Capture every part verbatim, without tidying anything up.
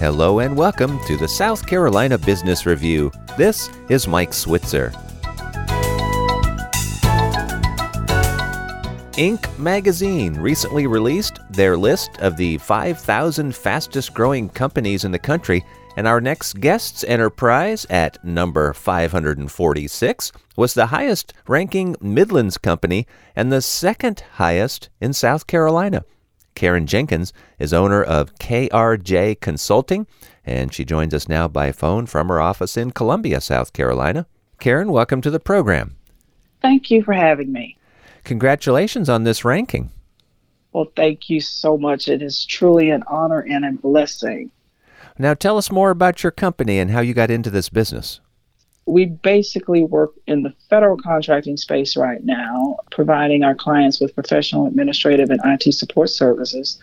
Hello and welcome to the South Carolina Business Review. This is Mike Switzer. Inc magazine recently released their list of the five thousand fastest growing companies in the country, and our next guest's enterprise at number five hundred forty-six was the highest ranking Midlands company and the second highest in South Carolina. Karen Jenkins is owner of K R J Consulting, and she joins us now by phone from her office in Columbia, South Carolina. Karen, welcome to the program. Thank you for having me. Congratulations on this ranking. Well, thank you so much. It is truly an honor and a blessing. Now tell us more about your company and how you got into this business. We basically work in the federal contracting space right now, providing our clients with professional, administrative, and I T support services.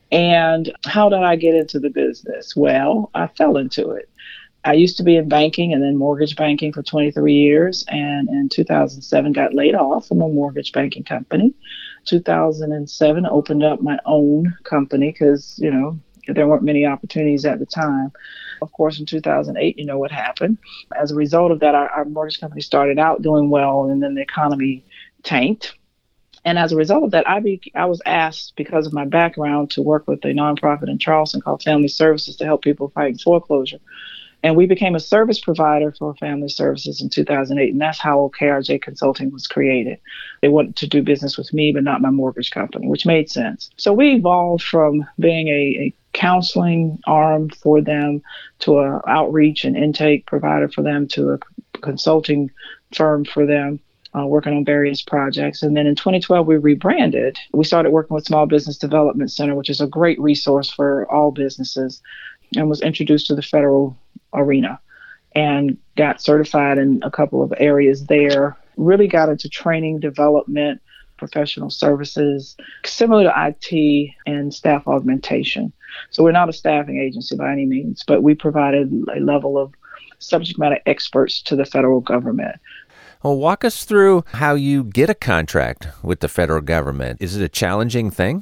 And how did I get into the business? Well, I fell into it. I used to be in banking and then mortgage banking for twenty-three years, and in two thousand seven got laid off from a mortgage banking company. two thousand seven opened up my own company because, you know, there weren't many opportunities at the time. Of course, in two thousand eight, you know what happened. As a result of that, our, our mortgage company started out doing well, and then the economy tanked. And as a result of that, I be, I was asked, because of my background, to work with a nonprofit in Charleston called Family Services to help people fight foreclosure. And we became a service provider for family services in two thousand eight, and that's how K R J Consulting was created. They wanted to do business with me, but not my mortgage company, which made sense. So we evolved from being a, a counseling arm for them to an outreach and intake provider for them to a consulting firm for them, uh, working on various projects. And then in twenty twelve, we rebranded. We started working with Small Business Development Center, which is a great resource for all businesses, and was introduced to the federal arena and got certified in a couple of areas there. Really got into training, development, professional services, similar to I T and staff augmentation. So we're not a staffing agency by any means, but we provided a level of subject matter experts to the federal government. Well, walk us through how you get a contract with the federal government. Is it a challenging thing?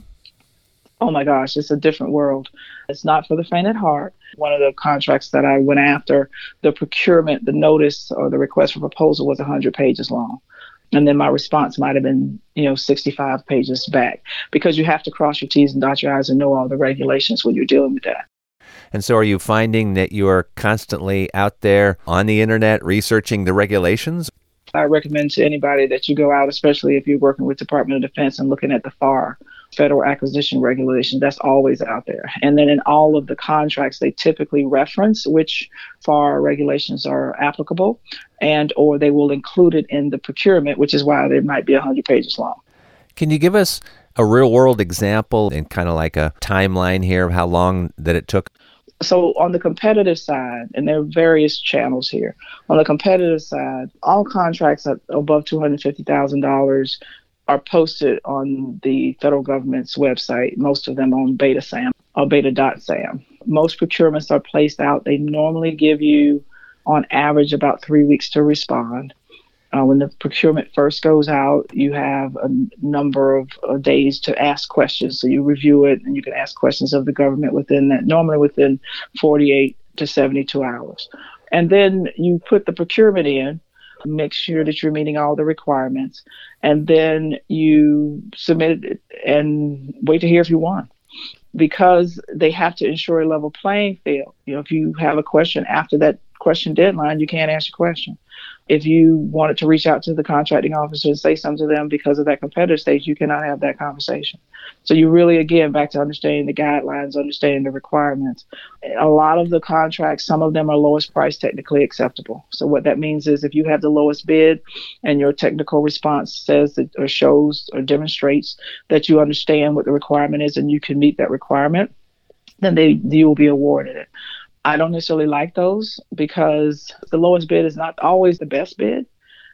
Oh my gosh, it's a different world. It's not for the faint at heart. One of the contracts that I went after, the procurement, the notice or the request for proposal was one hundred pages long. And then my response might have been, you know, sixty-five pages back, because you have to cross your T's and dot your I's and know all the regulations when you're dealing with that. And so are you finding that you're constantly out there on the internet researching the regulations? I recommend to anybody that you go out, especially if you're working with Department of Defense and looking at the F A R, Federal Acquisition Regulation. That's always out there. And then in all of the contracts, they typically reference which F A R regulations are applicable, and or they will include it in the procurement, which is why they might be one hundred pages long. Can you give us a real-world example and kind of like a timeline here of how long that it took? So on the competitive side, and there are various channels here, on the competitive side, all contracts at above two hundred fifty thousand dollars are posted on the federal government's website, most of them on BetaSam or beta.sam. Most procurements are placed out. They normally give you, on average, about three weeks to respond. Uh, when the procurement first goes out, you have a number of uh, days to ask questions. So you review it, and you can ask questions of the government within that, normally within forty-eight to seventy-two hours. And then you put the procurement in, make sure that you're meeting all the requirements, and then you submit it and wait to hear if you won. Because they have to ensure a level playing field. You know, if you have a question after that question deadline, you can't ask your question. If you wanted to reach out to the contracting officer and say something to them because of that competitive stage, you cannot have that conversation. So you really, again, back to understanding the guidelines, understanding the requirements. A lot of the contracts, some of them are lowest price technically acceptable. So what that means is if you have the lowest bid and your technical response says that or shows or demonstrates that you understand what the requirement is and you can meet that requirement, then they you will be awarded it. I don't necessarily like those because the lowest bid is not always the best bid.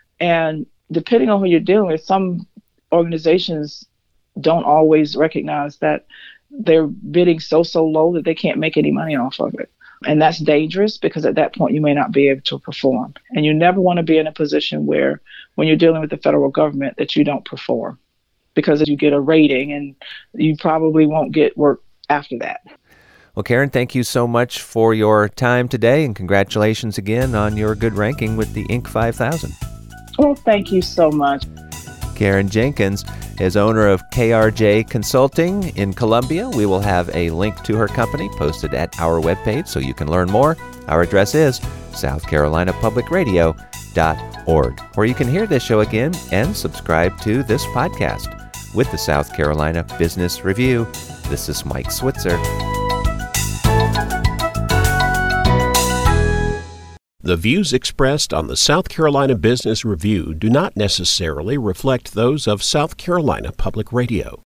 And depending on who you're dealing with, some organizations don't always recognize that they're bidding so, so low that they can't make any money off of it. And that's dangerous because at that point you may not be able to perform. And you never want to be in a position where when you're dealing with the federal government that you don't perform, because you get a rating and you probably won't get work after that. Well, Karen, thank you so much for your time today, and congratulations again on your good ranking with the Inc five thousand. Well, thank you so much. Karen Jenkins is owner of K R J Consulting in Columbia. We will have a link to her company posted at our webpage so you can learn more. Our address is south carolina public radio dot org, where you can hear this show again and subscribe to this podcast. With the South Carolina Business Review, this is Mike Switzer. The views expressed on the South Carolina Business Review do not necessarily reflect those of South Carolina Public Radio.